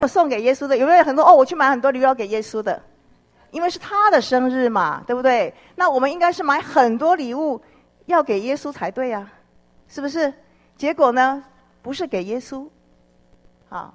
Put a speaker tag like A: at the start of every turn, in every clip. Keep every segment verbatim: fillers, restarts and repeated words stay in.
A: 送给耶稣的？有没有很多哦？我去买很多礼物要给耶稣的，因为是他的生日嘛，对不对？那我们应该是买很多礼物要给耶稣才对啊，是不是？结果呢，不是给耶稣，啊，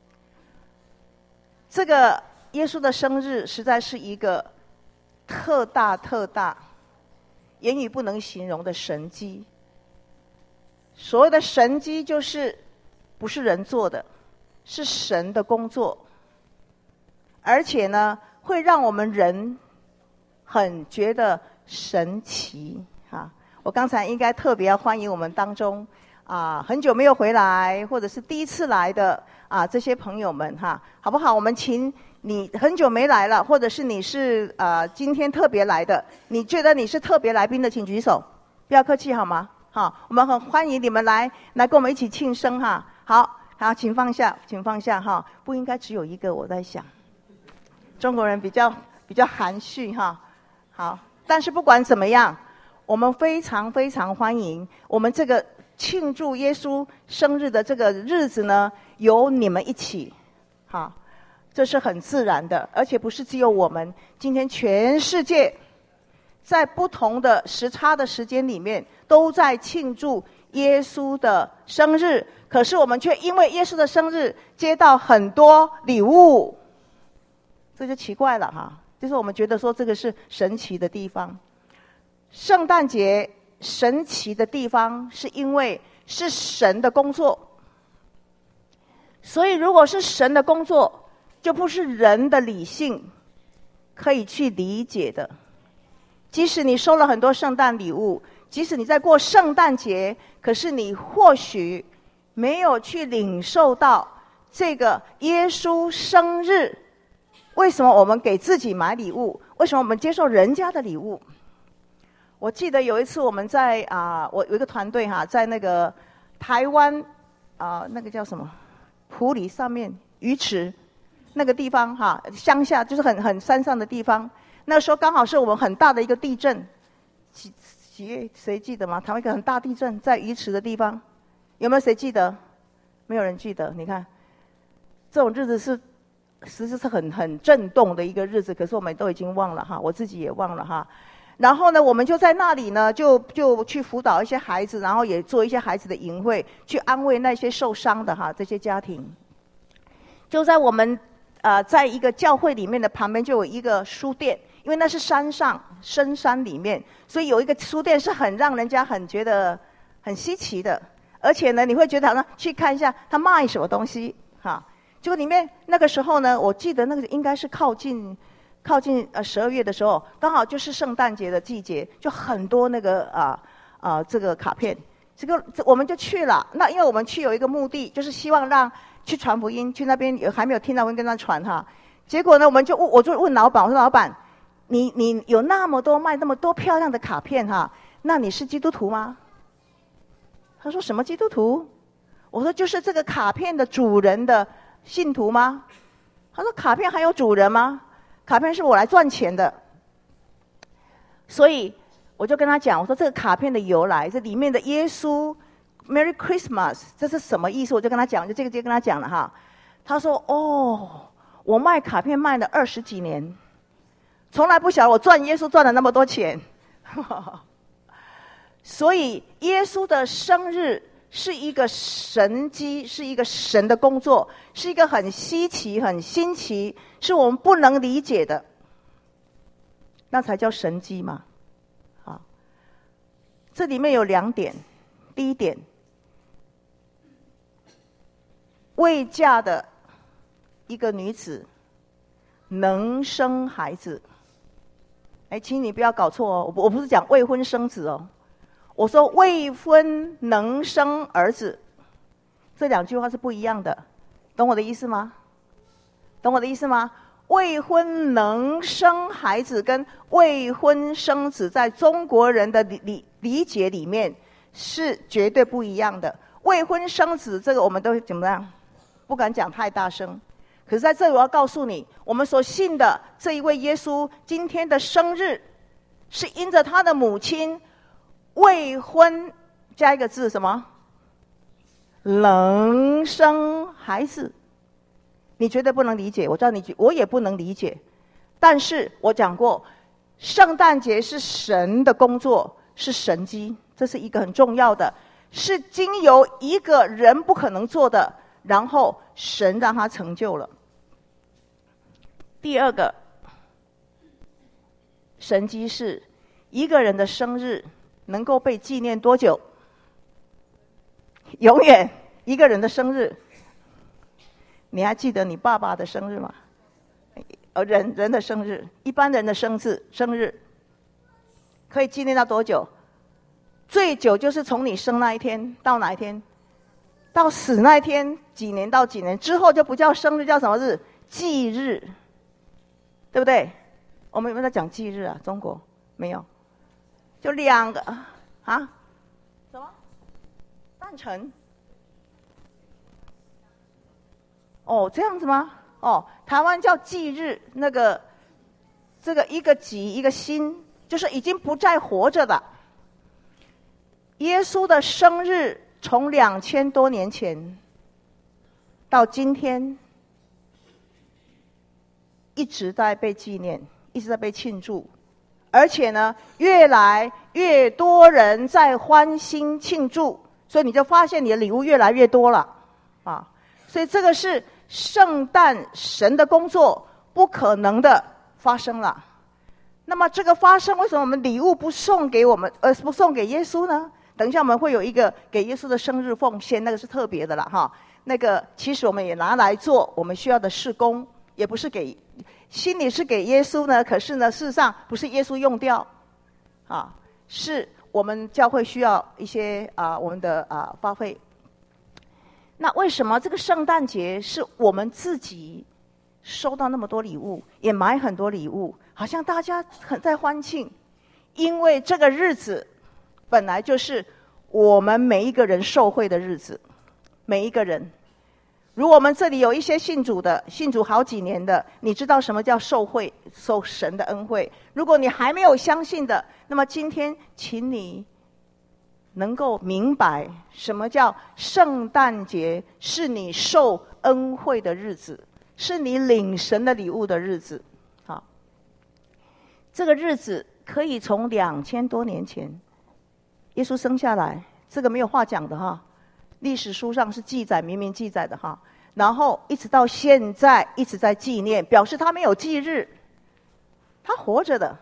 A: 这个耶稣的生日实在是一个特大特大、言语不能形容的神迹。所谓的神迹，就是不是人做的，是神的工作，而且呢，会让我们人很觉得神奇啊！我刚才应该特别要欢迎我们当中啊，很久没有回来，或者是第一次来的啊这些朋友们哈，好不好？我们请你很久没来了，或者是你是啊今天特别来的，你觉得你是特别来宾的，请举手，不要客气好吗？好，我们很欢迎你们来来跟我们一起庆生哈。好，好，请放下，请放下哈。不应该只有一个，我在想，中国人比较比较含蓄哈。好，但是不管怎么样，我们非常非常欢迎我们这个庆祝耶稣生日的这个日子呢，由你们一起，好，这是很自然的，而且不是只有我们，今天全世界在不同的时差的时间里面都在庆祝耶稣的生日，可是我们却因为耶稣的生日接到很多礼物，这就奇怪了哈。就是我们觉得说这个是神奇的地方。圣诞节神奇的地方是因为是神的工作，所以如果是神的工作，就不是人的理性可以去理解的。即使你收了很多圣诞礼物，即使你在过圣诞节，可是你或许没有去领受到这个耶稣生日。为什么我们给自己买礼物？为什么我们接受人家的礼物？我记得有一次我们在啊、呃，我有一个团队哈，在那个台湾啊、呃，那个叫什么埔里上面鱼池那个地方哈，乡下就是很很山上的地方。那时候刚好是我们很大的一个地震，几几月谁记得吗？台湾一个很大地震在鱼池的地方，有没有谁记得？没有人记得。你看，这种日子是实质是很很震动的一个日子，可是我们都已经忘了哈，我自己也忘了哈。然后呢，我们就在那里呢，就就去辅导一些孩子，然后也做一些孩子的营会，去安慰那些受伤的哈这些家庭。就在我们呃在一个教会里面的旁边，就有一个书店。因为那是山上深山里面，所以有一个书店是很让人家很觉得很稀奇的，而且呢，你会觉得好像去看一下他卖什么东西哈。结果里面那个时候呢，我记得那个应该是靠近靠近呃十二月的时候，刚好就是圣诞节的季节，就很多那个啊啊、呃呃、这个卡片，这个我们就去了。那因为我们去有一个目的，就是希望让去传福音，去那边有还没有听到我们跟他传哈。结果呢，我们就我就问老板，我说老板。你你有那么多卖那么多漂亮的卡片哈，那你是基督徒吗？他说什么基督徒？我说就是这个卡片的主人的信徒吗？他说卡片还有主人吗？卡片是我来赚钱的。所以我就跟他讲，我说这个卡片的由来，这里面的耶稣 Merry Christmas 这是什么意思？我就跟他讲，就这个就跟他讲了哈。他说哦，我卖卡片卖了二十几年。从来不晓得我赚耶稣赚了那么多钱，所以耶稣的生日是一个神迹，是一个神的工作，是一个很稀奇、很新奇，是我们不能理解的，那才叫神迹嘛。好，这里面有两点，第一点，未嫁的一个女子能生孩子。哎，请你不要搞错哦，我不是讲未婚生子哦，我说未婚能生儿子，这两句话是不一样的，懂我的意思吗？懂我的意思吗？未婚能生孩子跟未婚生子，在中国人的理理理解里面是绝对不一样的。未婚生子这个我们都怎么样？不敢讲太大声。可是在这里我要告诉你，我们所信的这一位耶稣今天的生日，是因着他的母亲未婚加一个字什么？能生孩子。 你绝对不能理解，我知道你，我也不能理解。但是我讲过，圣诞节是神的工作，是神迹，这是一个很重要的，是经由一个人不可能做的，然后神让他成就了。第二个神迹是一个人的生日能够被纪念多久？永远。一个人的生日，你还记得你爸爸的生日吗？呃，人人的生日，一般人的生日生日可以纪念到多久？最久就是从你生那一天到哪一天？到死那一天，几年到几年之后就不叫生日，叫什么日？忌日，对不对？我们有没有在讲忌日啊？中国没有，就两个啊？什么？诞辰？哦，这样子吗？哦，台湾叫忌日，那个这个一个己一个辛，就是已经不再活着的。耶稣的生日从两千多年前到今天，一直在被纪念，一直在被庆祝，而且呢，越来越多人在欢欣庆祝，所以你就发现你的礼物越来越多了，啊，所以这个是圣诞神的工作不可能的发生了。那么这个发生，为什么我们礼物不送给我们，而不送给耶稣呢？等一下我们会有一个给耶稣的生日奉献，那个是特别的了哈。那个其实我们也拿来做我们需要的事工，也不是给，心里是给耶稣呢，可是呢，事实上不是耶稣用掉，啊，是我们教会需要一些啊我们的啊发挥。那为什么这个圣诞节是我们自己收到那么多礼物，也买很多礼物，好像大家很在欢庆？因为这个日子本来就是我们每一个人受惠的日子，每一个人。如果我们这里有一些信主的，信主好几年的，你知道什么叫受惠，受神的恩惠。如果你还没有相信的，那么今天请你能够明白什么叫圣诞节，是你受恩惠的日子，是你领神的礼物的日子。好，这个日子可以从两千多年前耶稣生下来，这个没有话讲的哈，历史书上是记载，明明记载的哈。然后一直到现在一直在纪念，表示他没有忌日，他活着的。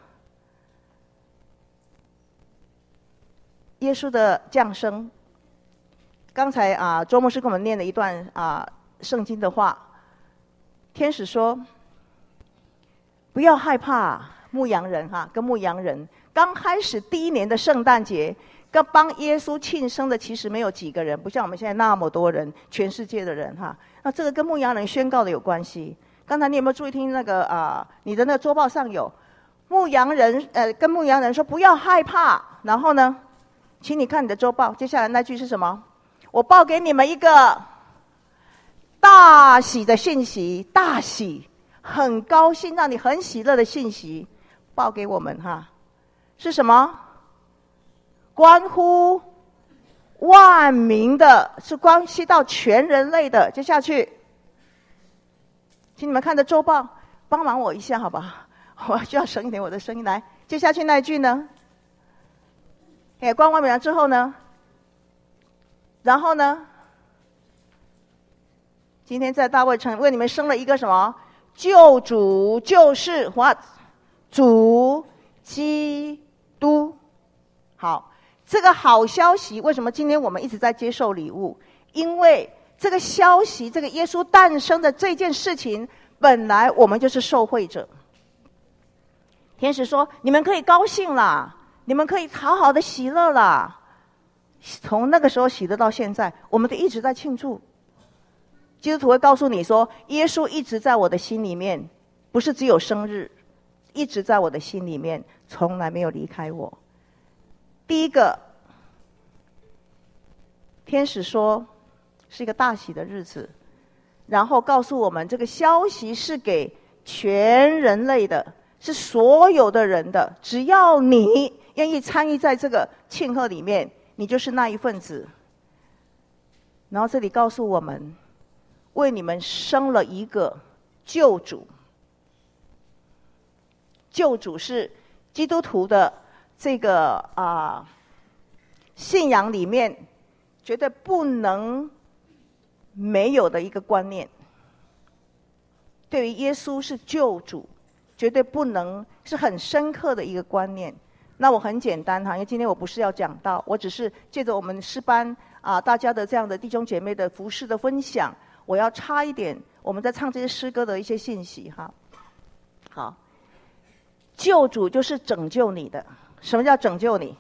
A: 耶稣的降生，刚才啊周牧师给我们念了一段啊圣经的话，天使说不要害怕，牧羊人哈，跟牧羊人刚开始第一年的圣诞节，跟帮耶稣庆生的其实没有几个人，不像我们现在那么多人，全世界的人哈。那这个跟牧羊人宣告的有关系。刚才你有没有注意听那个啊？你的那个周报上有牧羊人呃跟牧羊人说不要害怕，然后呢？请你看你的周报，接下来那句是什么？我报给你们一个大喜的信息，大喜，很高兴，让你很喜乐的信息，报给我们哈。是什么？关乎万民的，是关系到全人类的。接下去，请你们看的周报，帮忙我一下好吧？我需要省一点我的声音来。接下去那一句呢？哎，关完了之后呢？然后呢？今天在大卫城为你们生了一个什么救主，就是what主基督。好，这个好消息，为什么今天我们一直在接受礼物？因为这个消息，这个耶稣诞生的这件事情，本来我们就是受惠者。天使说：“你们可以高兴啦。”你们可以好好的喜乐啦。从那个时候喜乐到现在，我们都一直在庆祝。基督徒会告诉你说，耶稣一直在我的心里面，不是只有生日，一直在我的心里面，从来没有离开我。第一个，天使说是一个大喜的日子，然后告诉我们这个消息是给全人类的，是所有的人的，只要你愿意参与在这个庆贺里面，你就是那一份子。然后这里告诉我们， 为你们生了一个救主。救主是基督徒的这个啊、呃、信仰里面绝对不能没有的一个观念。对于耶稣是救主，绝对不能是很深刻的一个观念。那我很简单哈，因为今天我不是要讲道，我只是借着我们诗班啊、呃、大家的这样的弟兄姐妹的服事的分享，我要插一点我们在唱这些诗歌的一些信息哈。好，救主就是拯救你的。什么叫拯救你？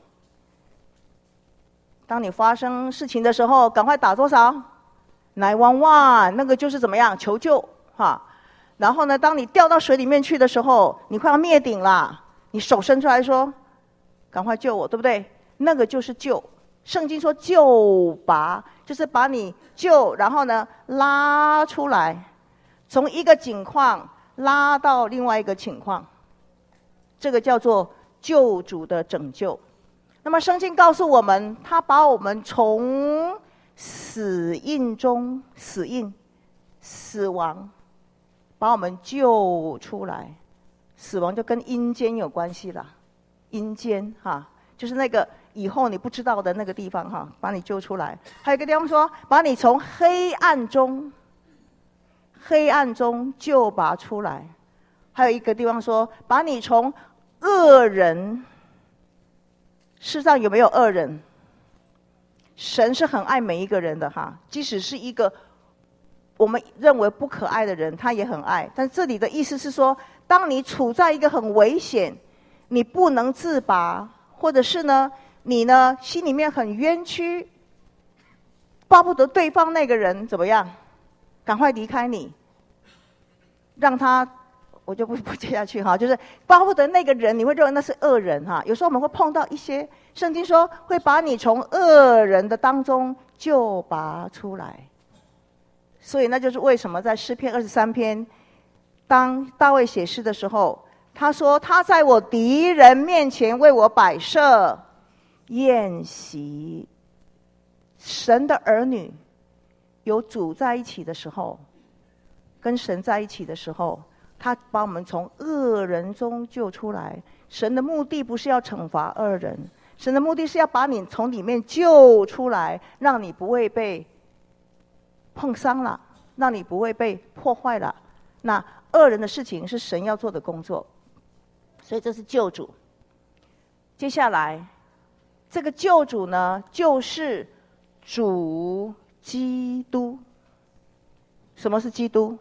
A: 当你发生事情的时候，赶快打多少？ 九一一， 那个就是怎么样求救哈。然后呢，当你掉到水里面去的时候，你快要灭顶了，你手伸出来说：“赶快救我，对不对？”那个就是救。圣经说救拔，就是把你救，然后呢拉出来，从一个境况拉到另外一个情况，这个叫做救主的拯救。那么圣经告诉我们，他把我们从死印中，死印、死亡，把我们救出来。死亡就跟阴间有关系了，阴间哈，就是那个以后你不知道的那个地方哈，把你救出来。还有一个地方说，把你从黑暗中，黑暗中救拔出来。还有一个地方说，把你从恶人。世上有没有恶人？神是很爱每一个人的哈，即使是一个我们认为不可爱的人，他也很爱。但这里的意思是说，当你处在一个很危险，你不能自拔，或者是呢，你呢心里面很冤屈，巴不得对方那个人怎么样，赶快离开你，让他。我就不不接下去哈，就是巴不得那个人，你会认为那是恶人哈。有时候我们会碰到一些，圣经说会把你从恶人的当中救拔出来。所以那就是为什么在诗篇二十三篇，当大卫写诗的时候，他说他在我敌人面前为我摆设宴席。神的儿女有主在一起的时候，跟神在一起的时候，他把我们从恶人中救出来。神的目的不是要惩罚恶人，神的目的是要把你从里面救出来，让你不会被碰伤了，让你不会被破坏了。那恶人的事情是神要做的工作，所以这是救主。接下来这个救主呢，就是主基督。什么是基督？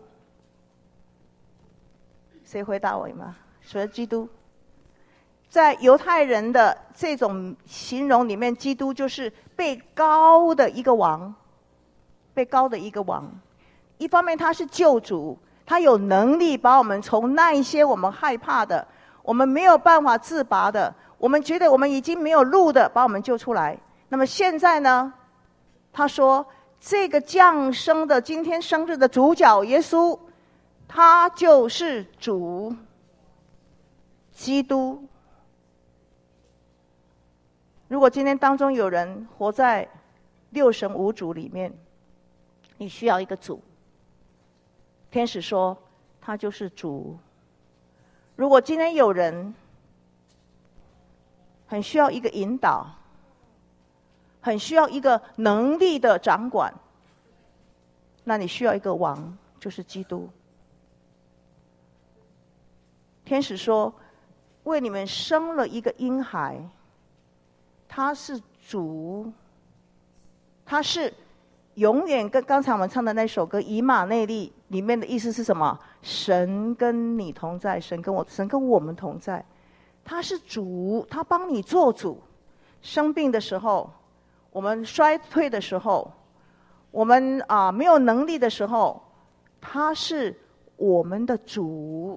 A: 谁回答我吗？什么是基督？在犹太人的这种形容里面，基督就是被膏的一个王，被膏的一个王。一方面他是救主，他有能力把我们从那一些我们害怕的、我们没有办法自拔的、我们觉得我们已经没有路的，把我们救出来。那么现在呢，他说这个降生的今天生日的主角耶稣，他就是主基督。如果今天当中有人活在六神无主里面，你需要一个主。天使说他就是主。如果今天有人很需要一个引导，很需要一个能力的掌管，那你需要一个王，就是基督。天使说为你们生了一个婴孩，他是主，他是永远跟刚才我们唱的那首歌《以马内利》里面的意思是什么？神跟你同在，神跟我，神跟我们同在。他是主，他帮你做主。生病的时候，我们衰退的时候，我们啊、呃、没有能力的时候，他是我们的主。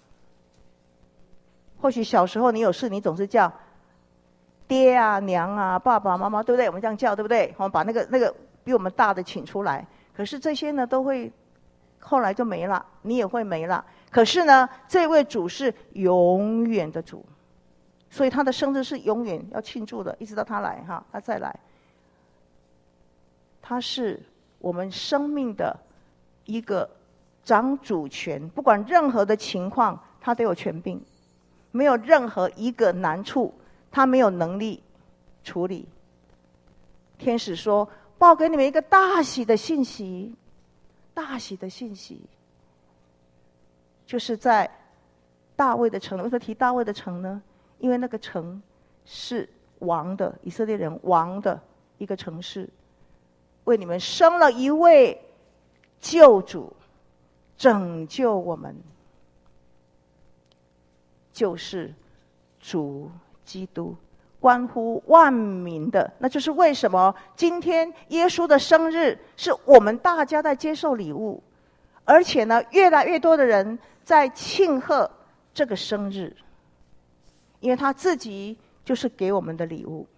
A: 或许小时候你有事，你总是叫爹啊、娘啊、爸爸妈妈，对不对？我们这样叫，对不对？我们把那个那个比我们大的请出来。可是这些呢，都会后来就没了，你也会没了。可是呢，这位主是永远的主，所以他的生日是永远要庆祝的，一直到他来哈，他再来。他是我们生命的一个掌主权，不管任何的情况，他都有权柄，没有任何一个难处，他没有能力处理。天使说：“报给你们一个大喜的信息，大喜的信息，就是在大卫的城。为什么提大卫的城呢？因为那个城是王的，以色列人王的一个城市，为你们生了一位救主，拯救我们，就是主基督。”关乎万民的，那就是为什么今天耶稣的生日是我们大家在接受礼物，而且呢，越来越多的人在庆贺这个生日，因为他自己就是给我们的礼物。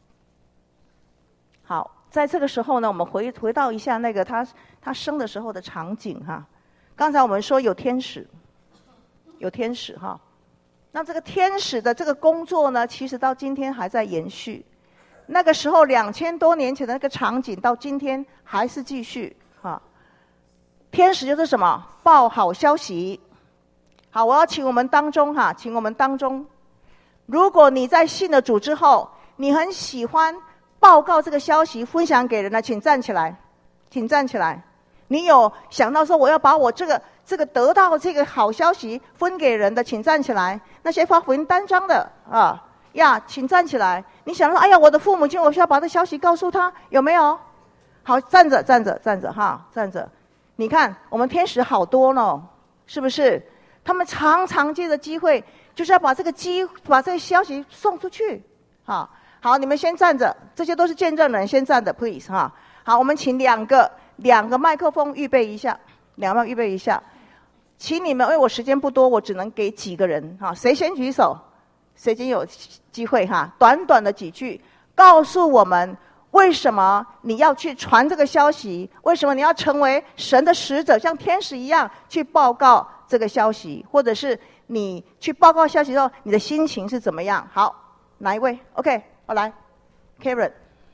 A: 好，在这个时候呢，我们回回到一下那个他他生的时候的场景哈。刚才我们说有天使，有天使哈。那这个天使的这个工作呢，其实到今天还在延续。那个时候两千多年前的那个场景，到今天还是继续哈。天使就是什么？报好消息。好，我要请我们当中哈，请我们当中，如果你在信了主之后，你很喜欢报告这个消息，分享给人的，请站起来，请站起来。你有想到说我要把我这个这个得到这个好消息分给人的，请站起来。那些发福音单张的啊呀，请站起来。你想说，哎呀，我的父母亲，我需要把这消息告诉他，有没有？好，站着，站着，站着哈，站着。你看，我们天使好多呢，是不是？他们常常借着机会，就是要把这个机，把这个消息送出去。好，好，你们先站着，这些都是见证人，先站着 ，please 哈。好，我们请两个。两个麦克风预备一下，两个预备一下，请你们，因为我时间不多，我只能给几个人哈，谁先举手，谁先有机会哈，短短的几句，告诉我们为什么你要去传这个消息，为什么你要成为神的使者，像天使一样去报告这个消息，或者是你去报告消息之后，你的心情是怎么样？好，哪一位 ？OK， 我来 ，Karen。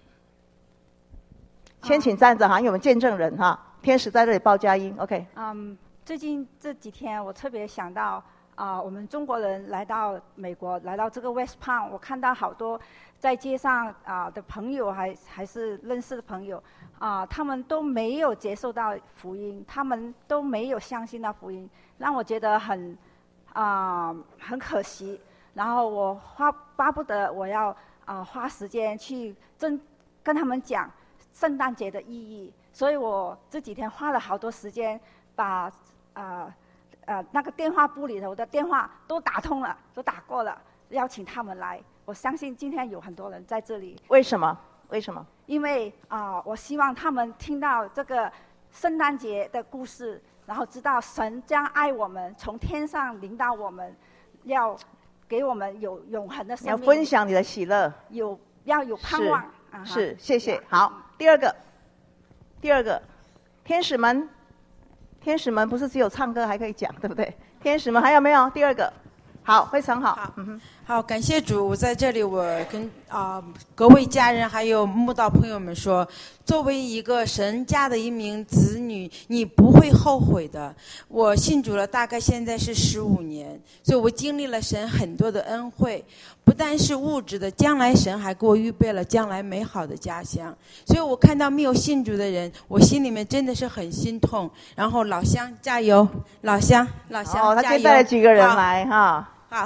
A: 先请站着哈，因为我们见证人哈，天使在这里报佳音 ，OK。
B: 嗯，最近这几天我特别想到啊、呃，我们中国人来到美国，来到这个 West Palm， 我看到好多在街上啊、呃、的朋友，还还是认识的朋友啊、呃，他们都没有接受到福音，他们都没有相信到福音，让我觉得很啊、呃、很可惜。然后我花巴不得我要啊、呃、花时间去真跟他们讲圣诞节的意义，所以我这几天花了好多时间，把呃呃那个电话簿里头的电话都打通了，都打过了，邀请他们来。我相信今天有很多人在这里。
A: 为什么？为什么？
B: 因为啊、呃，我希望他们听到这个圣诞节的故事，然后知道神将爱我们，从天上领导我们，要给我们有永恒的生命。
A: 要分享你的喜乐，
B: 有要有盼望。
A: 是，是谢谢。好。第二个，第二个，天使们，天使们不是只有唱歌还可以讲，对不对？天使们还有没有？第二个，好，非常好。
C: 好，
A: 嗯哼，
C: 好，感谢主。我在这里，我跟啊、呃、各位家人还有慕道朋友们说，作为一个神家的一名子女，你不会后悔的。我信主了，大概现在是十五年，所以我经历了神很多的恩惠。不但是物质的，将来神还给我预备了将来美好的家乡。所以我看到没有信主的人，我心里面真的是很心痛。然后老乡加油，老乡老乡、
A: 哦、
C: 加油！
A: 他今天带了几个人来哈？
C: 好，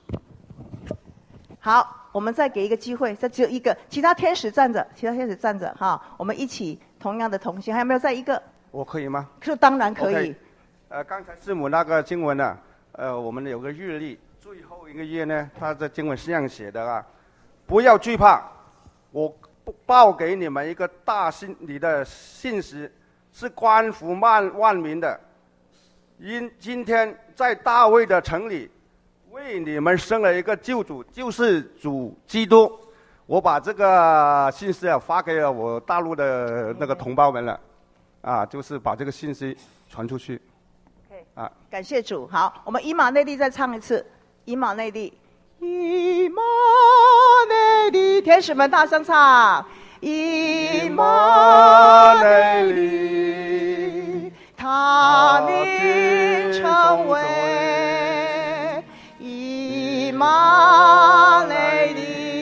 A: 好，我们再给一个机会，这只有一个，其他天使站着，其他天使站着哈，我们一起同样的同心，还有没有再一个？
D: 我可以吗？
A: 是当然可以。
D: Okay. 呃，刚才师母那个经文呢，呃，我们有个日历。最后一个月呢，他的经文是这样写的啊，不要惧怕，我报给你们一个大信你的信息，是关乎万万民的。因今天在大卫的城里，为你们生了一个救主，就是主基督。我把这个信息啊发给了我大陆的那个同胞们了，啊，就是把这个信息传出去。
A: 啊，感谢主。好，我们以马内利再唱一次。以马内利，以马内利，天使们大声唱。以马内利，他把你称为以马内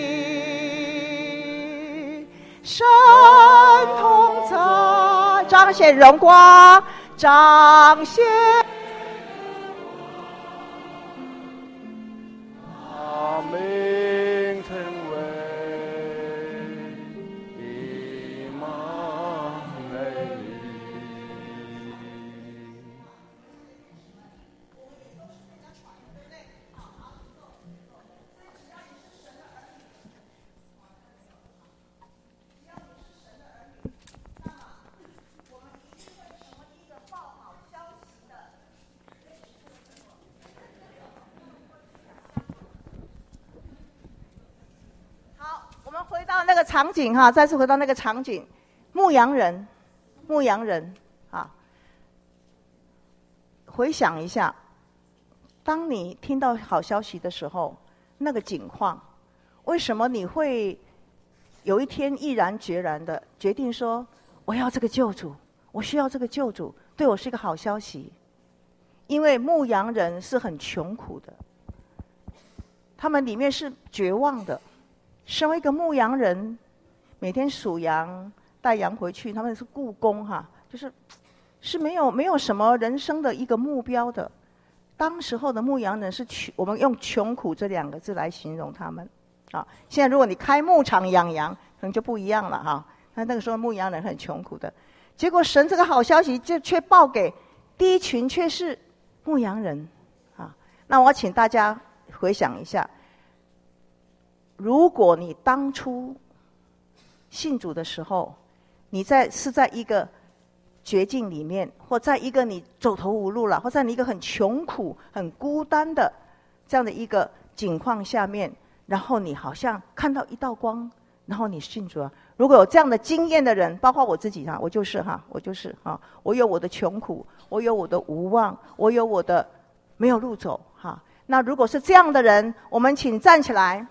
A: 利，神同在，彰显荣光，彰显
D: 把名称为以马内利。
A: 我们回到那个场景哈，再次回到那个场景，牧羊人，牧羊人啊，回想一下，当你听到好消息的时候，那个景况，为什么你会有一天毅然决然的决定说，我要这个救主，我需要这个救主，对我是一个好消息？因为牧羊人是很穷苦的，他们里面是绝望的。身为一个牧羊人，每天数羊带羊回去，他们是雇工哈，就是是没有没有什么人生的一个目标的。当时候的牧羊人是穷，我们用穷苦这两个字来形容他们啊。现在如果你开牧场养羊，可能就不一样了哈。那那个时候牧羊人很穷苦的，结果神这个好消息就却报给第一群却是牧羊人啊。那我要请大家回想一下。如果你当初信主的时候，你在是在一个绝境里面，或在一个你走投无路了，或在你一个很穷苦、很孤单的这样的一个境况下面，然后你好像看到一道光，然后你信主了。如果有这样的经验的人，包括我自己哈，我就是哈，我就是哈，我有我的穷苦，我有我的无望，我有我的没有路走哈。那如果是这样的人，我们请站起来。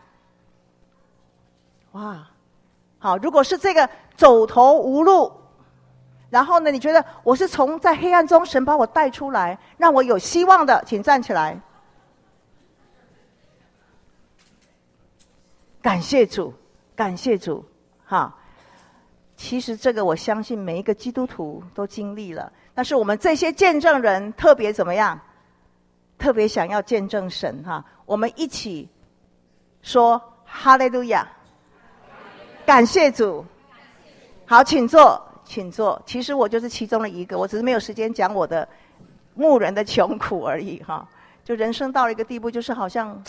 A: 哇，好！如果是这个走投无路，然后呢，你觉得我是从在黑暗中神把我带出来，让我有希望的，请站起来。感谢主，感谢主，哈！其实这个我相信每一个基督徒都经历了，但是我们这些见证人特别怎么样？特别想要见证神哈！我们一起说哈利路亚。感谢主，好，请坐，请坐。其实我就是其中的一个，我只是没有时间讲我的牧人的穷苦而已哈。就人生到了一个地步，就是好像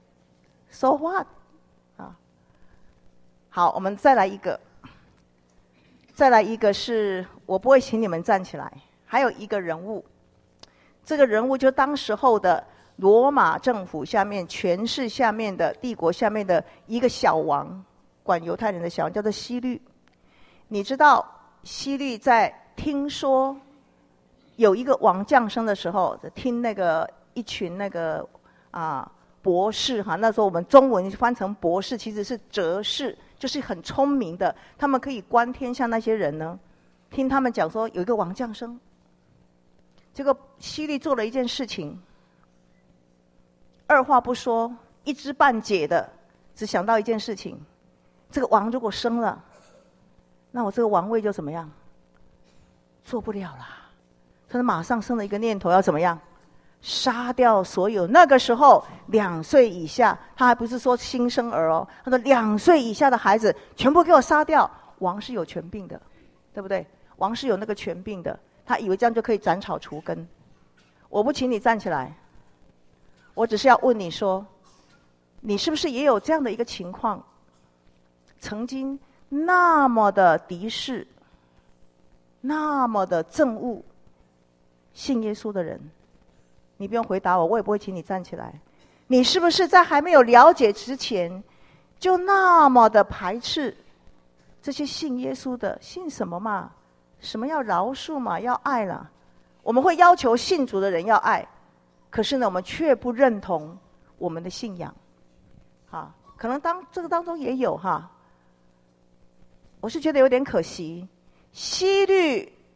A: ，so what 啊？好，我们再来一个，再来一个是我不会请你们站起来，还有一个人物，这个人物就当时候的罗马政府下面、权势下面的帝国下面的一个小王。管犹太人的小王叫做希律，你知道希律在听说有一个王降生的时候，听那个一群那个啊博士哈，那时候我们中文翻成博士，其实是哲士，就是很聪明的，他们可以观天下那些人呢，听他们讲说有一个王降生，结果希律做了一件事情，二话不说，一知半解的，只想到一件事情。这个王如果生了，那我这个王位就怎么样？做不了啦。他马上生了一个念头，要怎么样？杀掉所有那个时候两岁以下，他还不是说新生儿哦，他说两岁以下的孩子全部给我杀掉。王是有权柄的，对不对？王是有那个权柄的，他以为这样就可以斩草除根。我不请你站起来，我只是要问你说，你是不是也有这样的一个情况？曾经那么的敌视，那么的憎恶信耶稣的人，你不用回答我，我也不会请你站起来。你是不是在还没有了解之前，就那么的排斥这些信耶稣的？信什么嘛？什么要饶恕嘛？要爱啦。我们会要求信主的人要爱，可是呢，我们却不认同我们的信仰。啊，可能当这个当中也有哈。我是觉得有点可惜，希律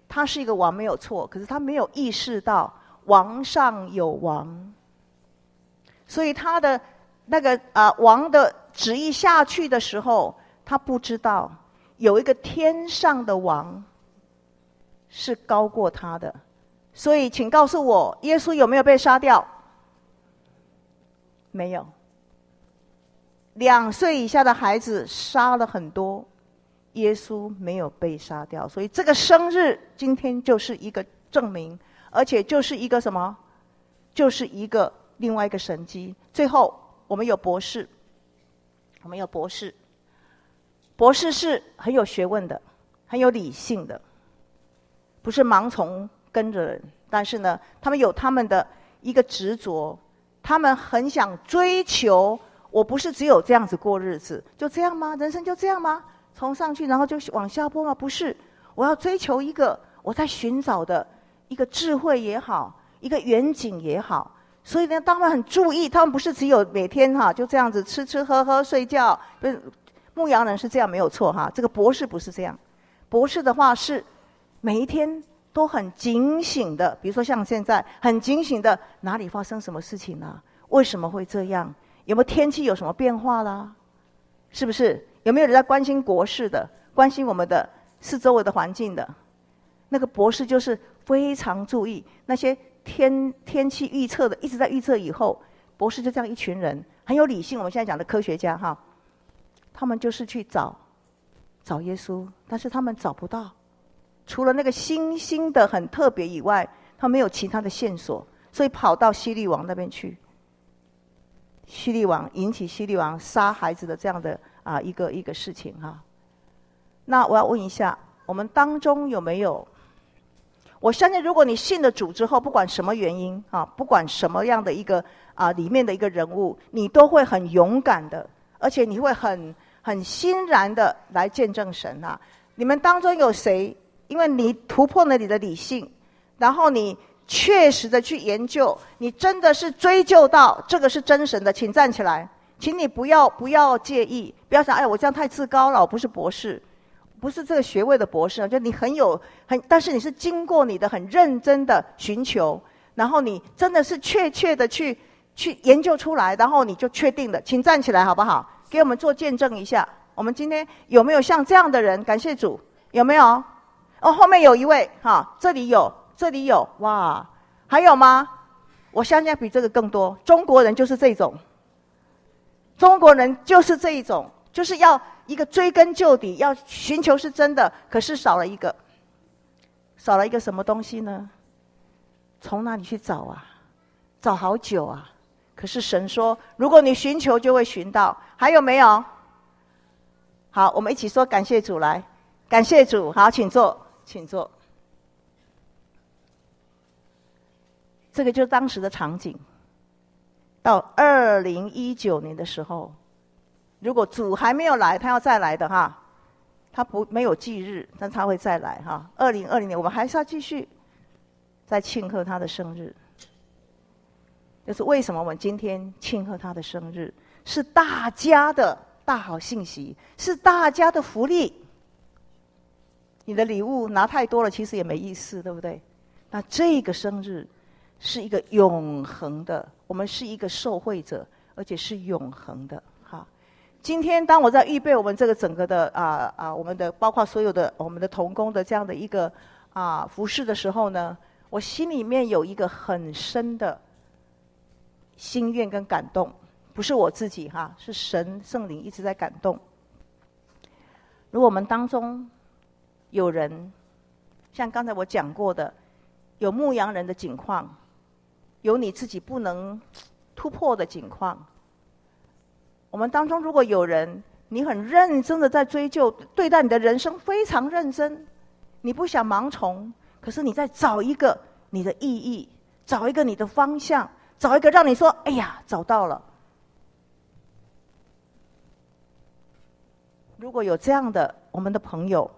A: 他是一个王没有错，可是他没有意识到王上有王，所以他的那个啊、呃、王的旨意下去的时候，他不知道有一个天上的王是高过他的。所以请告诉我，耶稣有没有被杀掉？没有。两岁以下的孩子杀了很多，耶稣没有被杀掉。所以这个生日今天就是一个证明，而且就是一个什么？就是一个另外一个神迹。最后我们有博士，我们有博士，博士是很有学问的，很有理性的，不是盲从跟着人，但是呢，他们有他们的一个执着，他们很想追求。我不是只有这样子过日子，就这样吗？人生就这样吗？从上去然后就往下坡吗？不是，我要追求一个我在寻找的一个智慧也好，一个远景也好。所以呢，他们很注意，他们不是只有每天哈就这样子吃吃喝喝睡觉。不是，牧羊人是这样没有错哈，这个博士不是这样。博士的话是每一天都很警醒的，比如说像现在很警醒的，哪里发生什么事情啊？为什么会这样？有没有天气有什么变化啦？是不是？有没有人在关心国事的，关心我们的四周围的环境的？那个博士就是非常注意那些天天气预测的，一直在预测以后，博士就这样一群人很有理性。我们现在讲的科学家哈，他们就是去找找耶稣，但是他们找不到，除了那个星星的很特别以外，他没有其他的线索，所以跑到希律王那边去。希律王引起希律王杀孩子的这样的啊一个一个事情哈。那我要问一下，我们当中有没有？我相信，如果你信了主之后，不管什么原因啊，不管什么样的一个啊里面的一个人物，你都会很勇敢的，而且你会很很欣然的来见证神啊。你们当中有谁？因为你突破了你的理性，然后你确实的去研究，你真的是追究到这个是真神的，请站起来，请你不要不要介意，不要想哎我这样太自高了，我不是博士，不是这个学位的博士，就你很有很，但是你是经过你的很认真的寻求，然后你真的是确切的去去研究出来，然后你就确定了，请站起来好不好？给我们做见证一下，我们今天有没有像这样的人？感谢主，有没有？哦，后面有一位哈，这里有。这里有哇，还有吗？我相信比这个更多。中国人就是这种，中国人就是这一种，就是要一个追根究底，要寻求是真的，可是少了一个，少了一个什么东西呢？从哪里去找啊？找好久啊！可是神说，如果你寻求，就会寻到。还有没有？好，我们一起说感谢主，来，感谢主。好，请坐，请坐。这个就是当时的场景。到二零一九年的时候，如果主还没有来，他要再来的哈，他不没有忌日，但他会再来哈。二零二零年我们还是要继续再庆贺他的生日。就是为什么我们今天庆贺他的生日，是大家的大好信息，是大家的福利。你的礼物拿太多了，其实也没意思，对不对？那这个生日是一个永恒的，我们是一个受惠者，而且是永恒的。哈，今天当我在预备我们这个整个的啊啊，我们的包括所有的我们的同工的这样的一个啊服事的时候呢，我心里面有一个很深的心愿跟感动，不是我自己哈，是神圣灵一直在感动。如果我们当中有人像刚才我讲过的，有牧羊人的境况，有你自己不能突破的境况，我们当中如果有人你很认真的在追究，对待你的人生非常认真，你不想盲从，可是你在找一个你的意义，找一个你的方向，找一个让你说哎呀找到了。如果有这样的我们的朋友，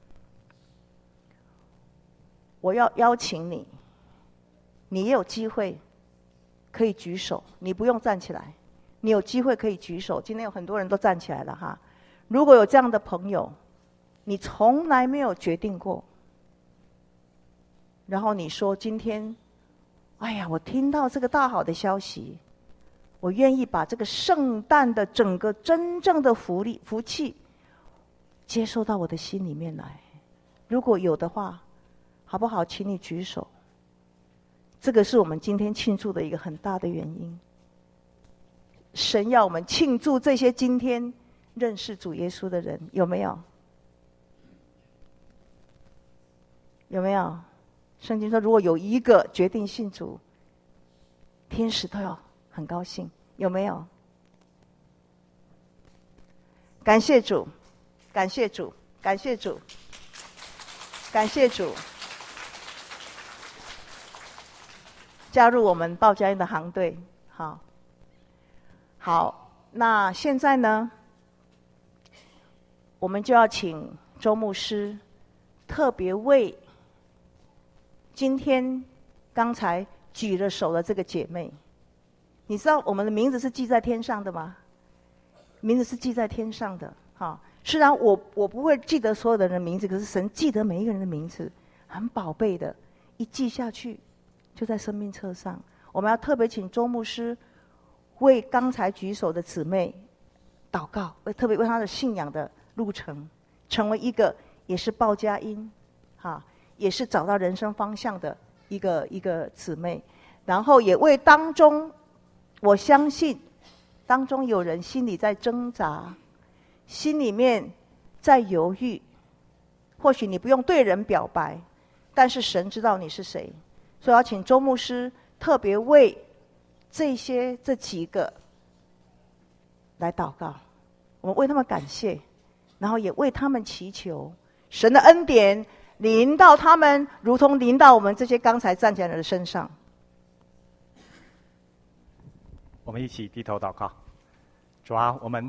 A: 我要邀请你，你也有机会可以举手，你不用站起来，你有机会可以举手。今天有很多人都站起来了哈。如果有这样的朋友，你从来没有决定过， 然后你说今天，哎呀，我听到这个大好的消息，我愿意把这个圣诞的整个真正的福利福气接受到我的心里面来。如果有的话，好不好？请你举手。这个是我们今天庆祝的一个很大的原因。神要我们庆祝这些今天认识主耶稣的人，有没有？有没有？圣经说，如果有一个决定信主，天使都要很高兴，有没有？感谢主，感谢主，感谢主，感谢主，加入我们报佳音的行队。好，好，那现在呢，我们就要请周牧师特别为今天刚才举了手的这个姐妹，你知道我们的名字是记在天上的吗？名字是记在天上的。哈，虽然我我不会记得所有的人的名字，可是神记得每一个人的名字，很宝贝的，一记下去就在生命册上。我们要特别请周牧师为刚才举手的姊妹祷告，为特别为她的信仰的路程，成为一个也是报佳音，哈。也是找到人生方向的一个一个姊妹，然后也为当中，我相信当中有人心里在挣扎，心里面在犹豫，或许你不用对人表白，但是神知道你是谁，所以要请周牧师特别为这些这几个来祷告，我们为他们感谢，然后也为他们祈求神的恩典临到他们，如同临到我们这些刚才站起来的人身上。
E: 我们一起低头祷告。主啊，我们